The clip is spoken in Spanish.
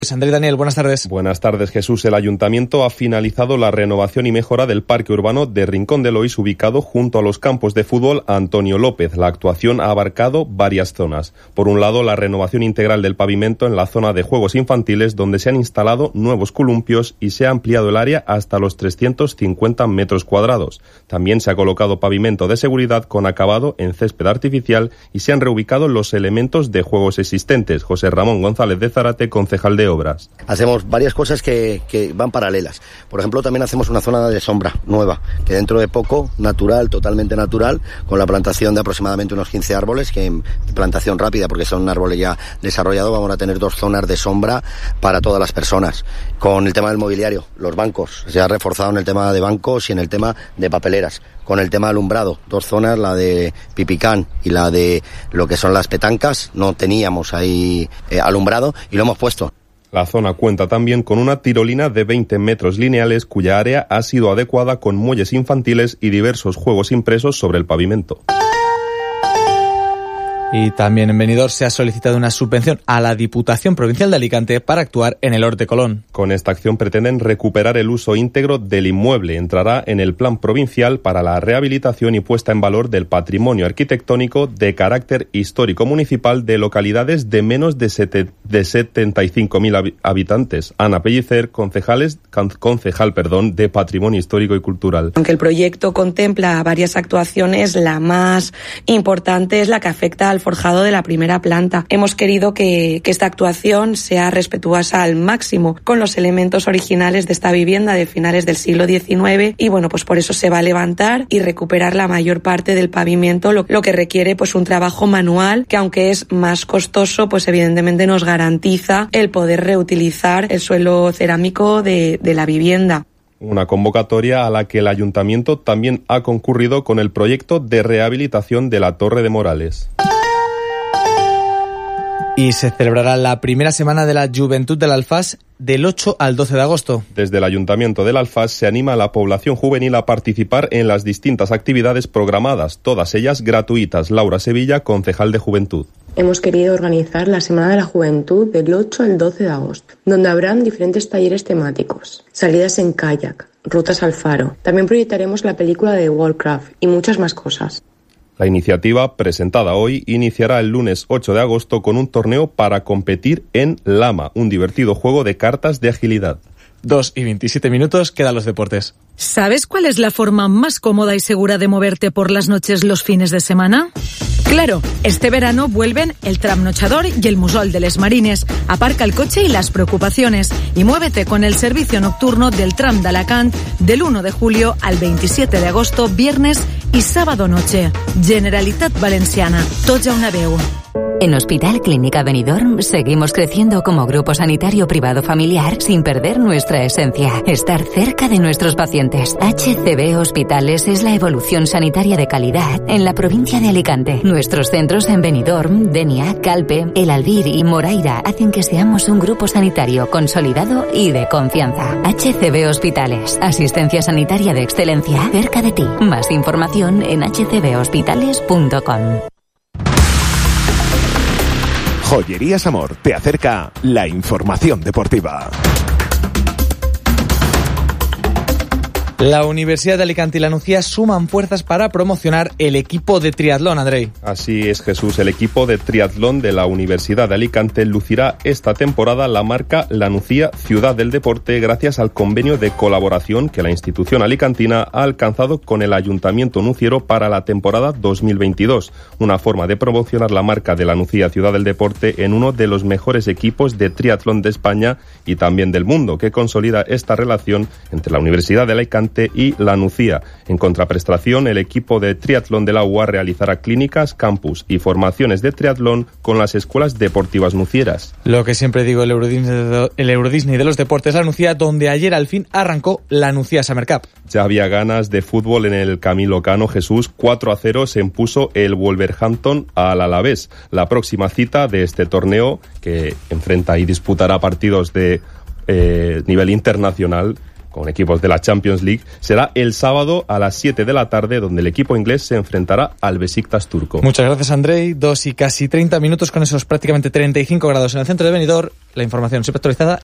Andrés Daniel, buenas tardes. Buenas tardes, Jesús. El Ayuntamiento ha finalizado la renovación y mejora del parque urbano de Rincón de Loís, ubicado junto a los campos de fútbol Antonio López. La actuación ha abarcado varias zonas. Por un lado, la renovación integral del pavimento en la zona de juegos infantiles, donde se han instalado nuevos columpios y se ha ampliado el área hasta los 350 metros cuadrados. También se ha colocado pavimento de seguridad con acabado en césped artificial y se han reubicado los elementos de juegos existentes. José Ramón González de Zárate, concejal de Obras. Hacemos varias cosas que van paralelas. Por ejemplo, también hacemos una zona de sombra nueva, que dentro de poco, natural, totalmente natural, con la plantación de aproximadamente unos 15 árboles, que en plantación rápida, porque son árboles ya desarrollados, vamos a tener 2 zonas de sombra para todas las personas. Con el tema del mobiliario, los bancos, se ha reforzado en el tema de bancos y en el tema de papeleras. Con el tema de alumbrado, 2 zonas, la de Pipicán y la de lo que son las petancas, no teníamos ahí alumbrado y lo hemos puesto. La zona cuenta también con una tirolina de 20 metros lineales cuya área ha sido adecuada con muelles infantiles y diversos juegos impresos sobre el pavimento. Y también en Benidorm se ha solicitado una subvención a la Diputación Provincial de Alicante para actuar en el Hort de Colón. Con esta acción pretenden recuperar el uso íntegro del inmueble. Entrará en el plan provincial para la rehabilitación y puesta en valor del patrimonio arquitectónico de carácter histórico municipal de localidades de menos de 75.000 habitantes. Ana Pellicer, concejal de Patrimonio Histórico y Cultural. Aunque el proyecto contempla varias actuaciones, la más importante es la que afecta al forjado de la primera planta. Hemos querido que esta actuación sea respetuosa al máximo con los elementos originales de esta vivienda de finales del siglo XIX y bueno, pues por eso se va a levantar y recuperar la mayor parte del pavimento, lo que requiere pues un trabajo manual que, aunque es más costoso, pues evidentemente nos garantiza el poder reutilizar el suelo cerámico de la vivienda. Una convocatoria a la que el Ayuntamiento también ha concurrido con el proyecto de rehabilitación de la Torre de Morales. Y se celebrará la primera semana de la Juventud del Alfás del 8 al 12 de agosto. Desde el Ayuntamiento del Alfás se anima a la población juvenil a participar en las distintas actividades programadas, todas ellas gratuitas. Laura Sevilla, concejal de Juventud. Hemos querido organizar la Semana de la Juventud del 8 al 12 de agosto, donde habrán diferentes talleres temáticos, salidas en kayak, rutas al faro. También proyectaremos la película de Warcraft y muchas más cosas. La iniciativa, presentada hoy, iniciará el lunes 8 de agosto con un torneo para competir en Lama, un divertido juego de cartas de agilidad. 2:27, quedan los deportes. ¿Sabes cuál es la forma más cómoda y segura de moverte por las noches los fines de semana? Claro, este verano vuelven el tramnochador y el musol de les Marines. Aparca el coche y las preocupaciones y muévete con el servicio nocturno del tram de Alacant del 1 de julio al 27 de agosto, viernes y sábado noche. Generalitat Valenciana, tots a una veu. En Hospital Clínica Benidorm seguimos creciendo como grupo sanitario privado familiar sin perder nuestra esencia, estar cerca de nuestros pacientes. HCB Hospitales es la evolución sanitaria de calidad en la provincia de Alicante. Nuestros centros en Benidorm, Denia, Calpe, El Albir y Moraira hacen que seamos un grupo sanitario consolidado y de confianza. HCB Hospitales, asistencia sanitaria de excelencia cerca de ti. Más información en hcbhospitales.com. Joyerías Amor te acerca la información deportiva. La Universidad de Alicante y la Nucía suman fuerzas para promocionar el equipo de triatlón, Andrei. Así es, Jesús. El equipo de triatlón de la Universidad de Alicante lucirá esta temporada la marca La Nucía Ciudad del Deporte gracias al convenio de colaboración que la institución alicantina ha alcanzado con el Ayuntamiento nuciero para la temporada 2022. Una forma de promocionar la marca de La Nucía Ciudad del Deporte en uno de los mejores equipos de triatlón de España y también del mundo, que consolida esta relación entre la Universidad de Alicante y la Nucía. En contraprestación, el equipo de triatlón de la UA realizará clínicas, campus y formaciones de triatlón con las escuelas deportivas nucieras. Lo que siempre digo, el Eurodisney de los deportes, la Nucía, donde ayer al fin arrancó la Nucía Summer Cup. Ya había ganas de fútbol en el Camilo Cano, Jesús. 4-0 se impuso el Wolverhampton al Alavés. La próxima cita de este torneo, que enfrenta y disputará partidos de nivel internacional, con equipos de la Champions League, será el sábado a las 7 de la tarde, donde el equipo inglés se enfrentará al Besiktas turco. Muchas gracias, Andrei. 2 y casi 30 minutos con esos prácticamente 35 grados en el centro de Benidorm. La información siempre actualizada